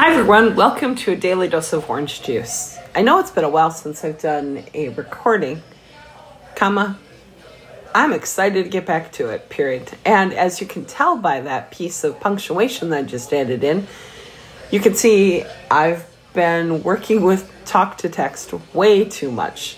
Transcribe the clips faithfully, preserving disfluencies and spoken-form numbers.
Hi everyone, welcome to a daily dose of orange juice. I know it's been a while since I've done a recording, comma, I'm excited to get back to it, period. And as you can tell by that piece of punctuation that I just added in, you can see I've been working with talk to text way too much.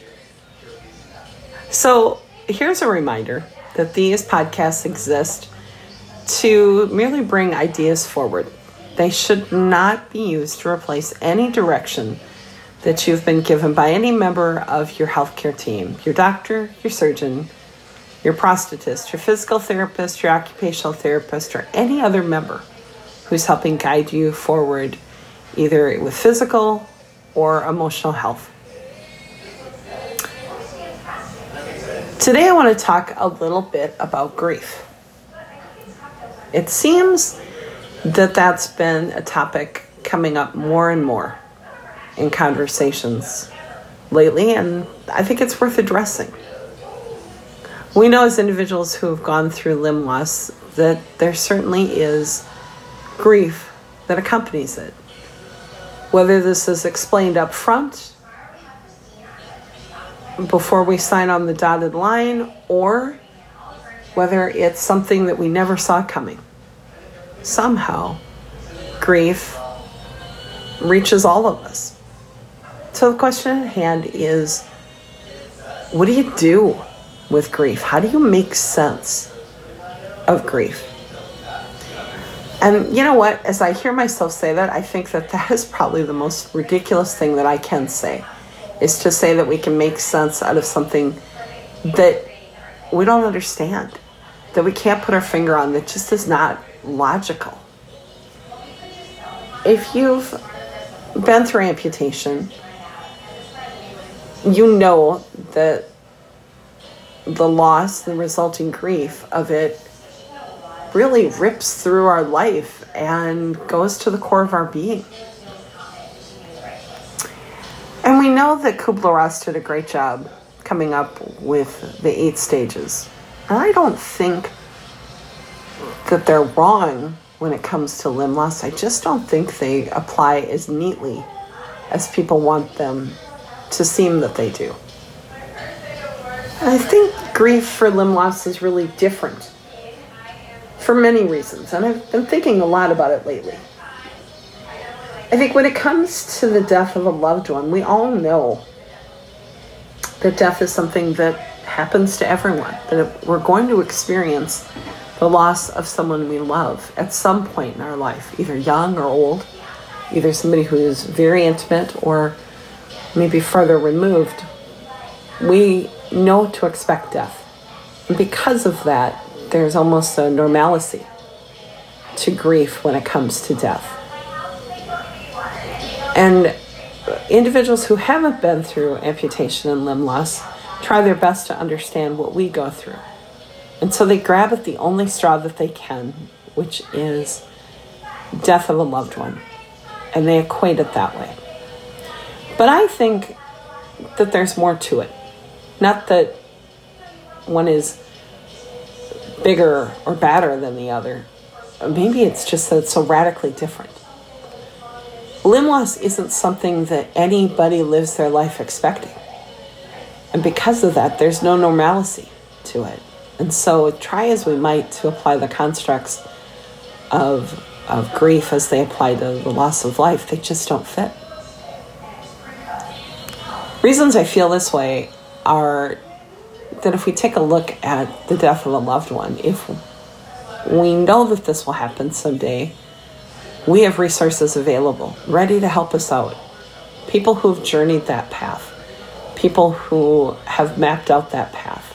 So here's a reminder that these podcasts exist to merely bring ideas forward. They should not be used to replace any direction that you've been given by any member of your healthcare team, your doctor, your surgeon, your prosthetist, your physical therapist, your occupational therapist, or any other member who's helping guide you forward, either with physical or emotional health. Today I want to talk a little bit about grief. It seems that that's been a topic coming up more and more in conversations lately, and I think it's worth addressing. We know as individuals who have gone through limb loss that there certainly is grief that accompanies it. Whether this is explained up front before we sign on the dotted line, or whether it's something that we never saw coming. Somehow, grief reaches all of us. So the question at hand is, what do you do with grief? How do you make sense of grief? And you know what? As I hear myself say that, I think that that is probably the most ridiculous thing that I can say, is to say that we can make sense out of something that we don't understand, that we can't put our finger on, that just is not logical. If you've been through amputation, you know that the loss, the resulting grief of it really rips through our life and goes to the core of our being. And we know that Kubler-Ross did a great job coming up with the eight stages. And I don't think that they're wrong when it comes to limb loss. I just don't think they apply as neatly as people want them to seem that they do. And I think grief for limb loss is really different for many reasons, and I've been thinking a lot about it lately. I think when it comes to the death of a loved one, we all know that death is something that happens to everyone, that we're going to experience the loss of someone we love at some point in our life, either young or old, either somebody who is very intimate or maybe further removed. We know to expect death. And because of that, there's almost a normalcy to grief when it comes to death. And individuals who haven't been through amputation and limb loss try their best to understand what we go through. And so they grab at the only straw that they can, which is death of a loved one. And they equate it that way. But I think that there's more to it. Not that one is bigger or badder than the other. Maybe it's just that it's so radically different. Limb loss isn't something that anybody lives their life expecting. And because of that, there's no normalcy to it. And so try as we might to apply the constructs of, of grief as they apply to the loss of life, they just don't fit. Reasons I feel this way are that if we take a look at the death of a loved one, if we know that this will happen someday, we have resources available, ready to help us out. People who have journeyed that path. People who have mapped out that path.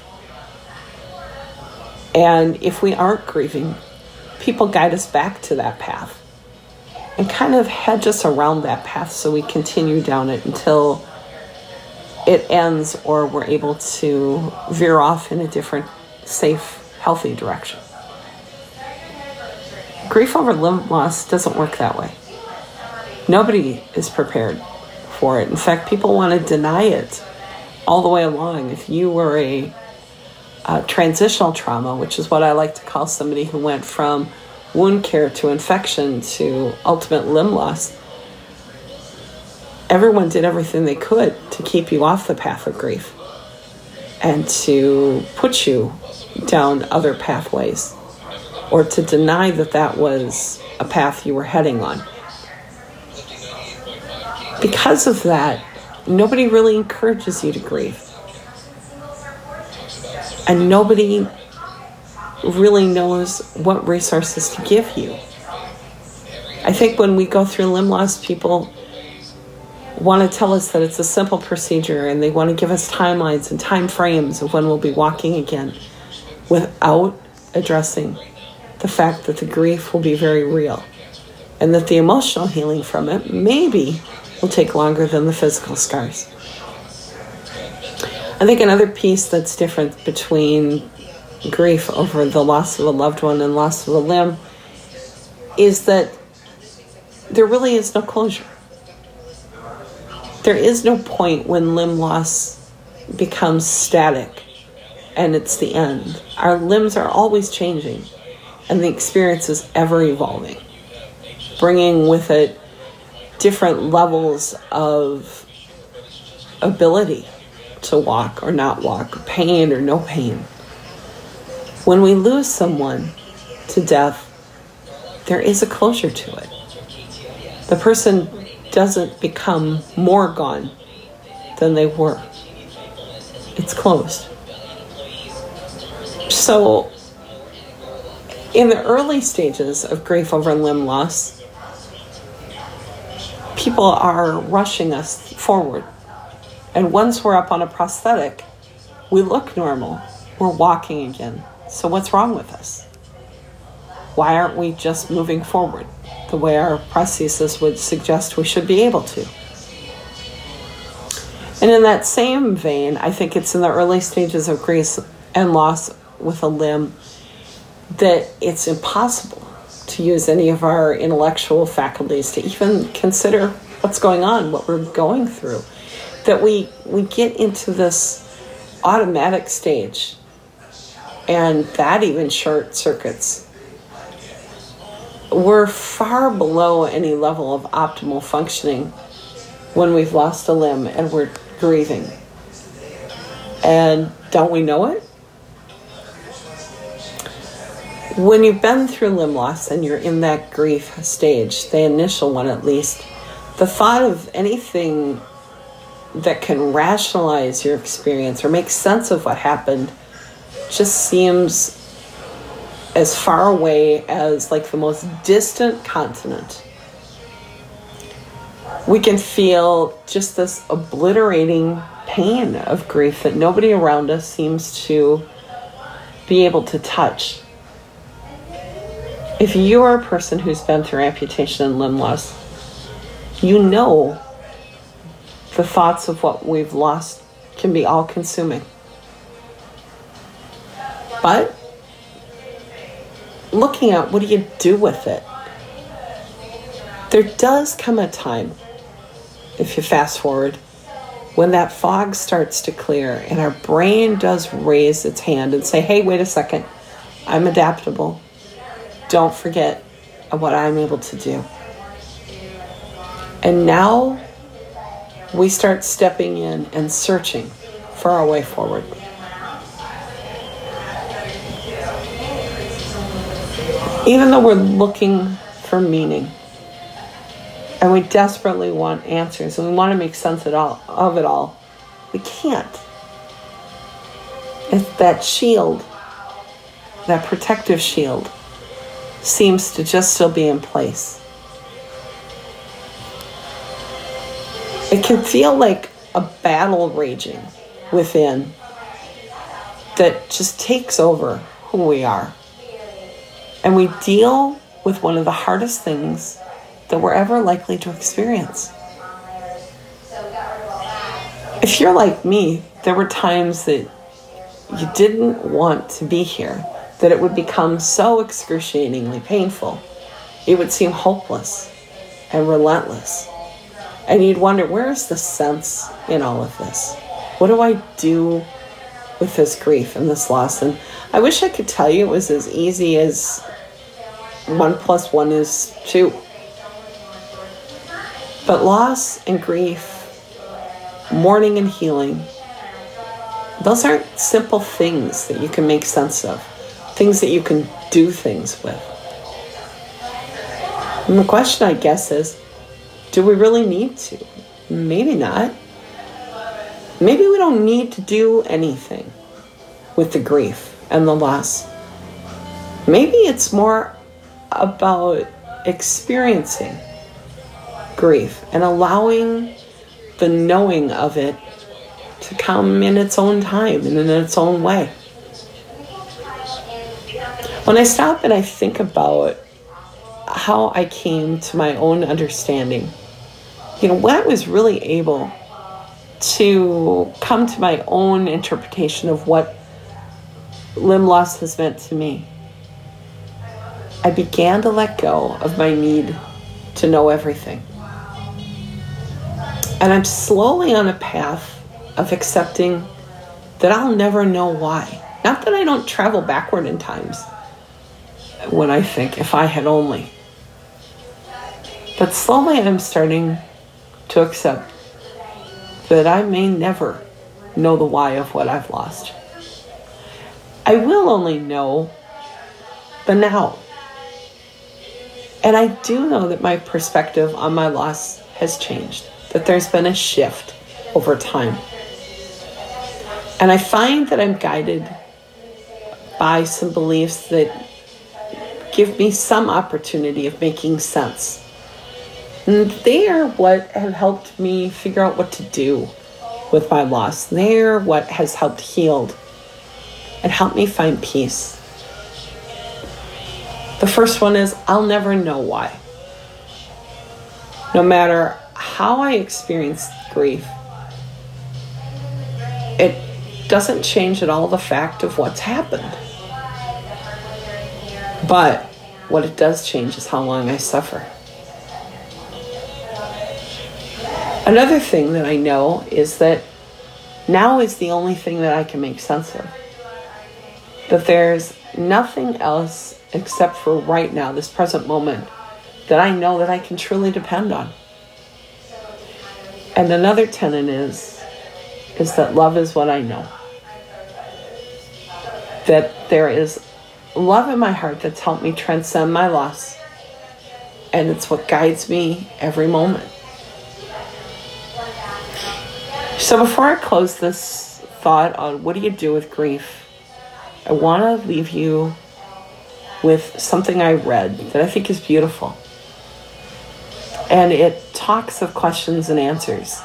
And if we aren't grieving, people guide us back to that path and kind of hedge us around that path so we continue down it until it ends or we're able to veer off in a different, safe, healthy direction. Grief over limb loss doesn't work that way. Nobody is prepared for it. In fact, people want to deny it all the way along. If you were a, a transitional trauma, which is what I like to call somebody who went from wound care to infection to ultimate limb loss, everyone did everything they could to keep you off the path of grief and to put you down other pathways, or to deny that that was a path you were heading on. Because of that, nobody really encourages you to grieve. And nobody really knows what resources to give you. I think when we go through limb loss, people want to tell us that it's a simple procedure, and they want to give us timelines and time frames of when we'll be walking again, without addressing the fact that the grief will be very real, and that the emotional healing from it maybe will take longer than the physical scars. I think another piece that's different between grief over the loss of a loved one and loss of a limb is that there really is no closure. There is no point when limb loss becomes static and it's the end. Our limbs are always changing, and the experience is ever evolving, bringing with it different levels of ability to walk or not walk, pain or no pain. When we lose someone to death, there is a closure to it. The person doesn't become more gone than they were. It's closed. So, in the early stages of grief over limb loss, people are rushing us forward. And once we're up on a prosthetic, we look normal. We're walking again. So what's wrong with us? Why aren't we just moving forward the way our prosthesis would suggest we should be able to? And in that same vein, I think it's in the early stages of grief and loss with a limb that it's impossible to use any of our intellectual faculties to even consider what's going on, what we're going through. That we, we get into this automatic stage, and that even short circuits. We're far below any level of optimal functioning when we've lost a limb and we're grieving. And don't we know it? When you've been through limb loss and you're in that grief stage, the initial one at least, the thought of anything that can rationalize your experience or make sense of what happened just seems as far away as like the most distant continent. We can feel just this obliterating pain of grief that nobody around us seems to be able to touch. If you are a person who's been through amputation and limb loss, you know the thoughts of what we've lost can be all-consuming. But looking at what do you do with it? There does come a time, if you fast forward, when that fog starts to clear and our brain does raise its hand and say, hey, wait a second, I'm adaptable. Don't forget what I'm able to do. And now we start stepping in and searching for our way forward. Even though we're looking for meaning and we desperately want answers and we want to make sense of it all, of it all, we can't. It's that shield, that protective shield, seems to just still be in place. It can feel like a battle raging within that just takes over who we are. And we deal with one of the hardest things that we're ever likely to experience. If you're like me, there were times that you didn't want to be here, that it would become so excruciatingly painful. It would seem hopeless and relentless. And you'd wonder, where's the sense in all of this? What do I do with this grief and this loss? And I wish I could tell you it was as easy as one plus one is two. But loss and grief, mourning and healing, those aren't simple things that you can make sense of, things that you can do things with. And the question, I guess, is, do we really need to? Maybe not. Maybe we don't need to do anything with the grief and the loss. Maybe it's more about experiencing grief and allowing the knowing of it to come in its own time and in its own way. When I stop and I think about how I came to my own understanding, you know, when I was really able to come to my own interpretation of what limb loss has meant to me, I began to let go of my need to know everything. And I'm slowly on a path of accepting that I'll never know why. Not that I don't travel backward in times when I think, if I had only. But slowly I'm starting to accept that I may never know the why of what I've lost. I will only know the now. And I do know that my perspective on my loss has changed, that there's been a shift over time. And I find that I'm guided by some beliefs that give me some opportunity of making sense. And they are what have helped me figure out what to do with my loss. They're what has helped heal and helped me find peace. The first one is, I'll never know why. No matter how I experience grief, it doesn't change at all the fact of what's happened. But what it does change is how long I suffer. Another thing that I know is that now is the only thing that I can make sense of. That there's nothing else except for right now, this present moment, that I know that I can truly depend on. And another tenet is, is that love is what I know. That there is love in my heart that's helped me transcend my loss. And it's what guides me every moment. So before I close this thought on what do you do with grief, I want to leave you with something I read that I think is beautiful. And it talks of questions and answers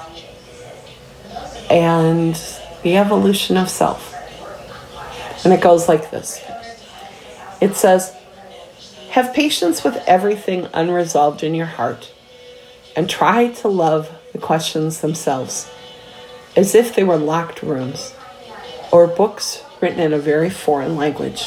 and the evolution of self. And it goes like this. It says, have patience with everything unresolved in your heart and try to love the questions themselves as if they were locked rooms or books written in a very foreign language.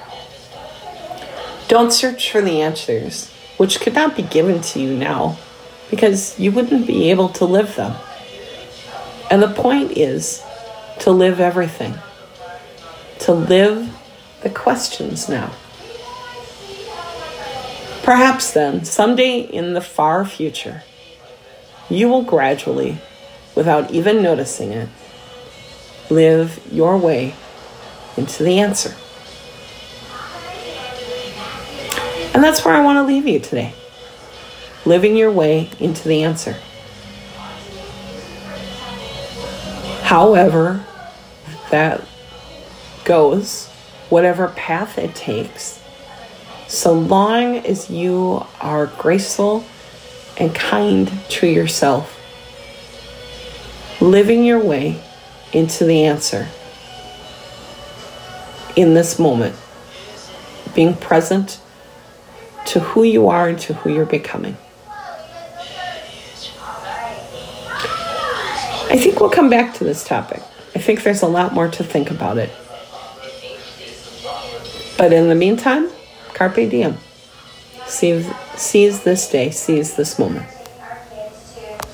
Don't search for the answers, which could not be given to you now, because you wouldn't be able to live them. And the point is to live everything, to live the questions now. Perhaps then, someday in the far future, you will gradually, without even noticing it, live your way into the answer. And that's where I want to leave you today. Living your way into the answer. However that goes, whatever path it takes, so long as you are graceful and kind to yourself, living your way into the answer in this moment, being present to who you are and to who you're becoming. I think we'll come back to this topic. I think there's a lot more to think about it. But in the meantime, carpe diem. Seize, seize this day, seize this moment.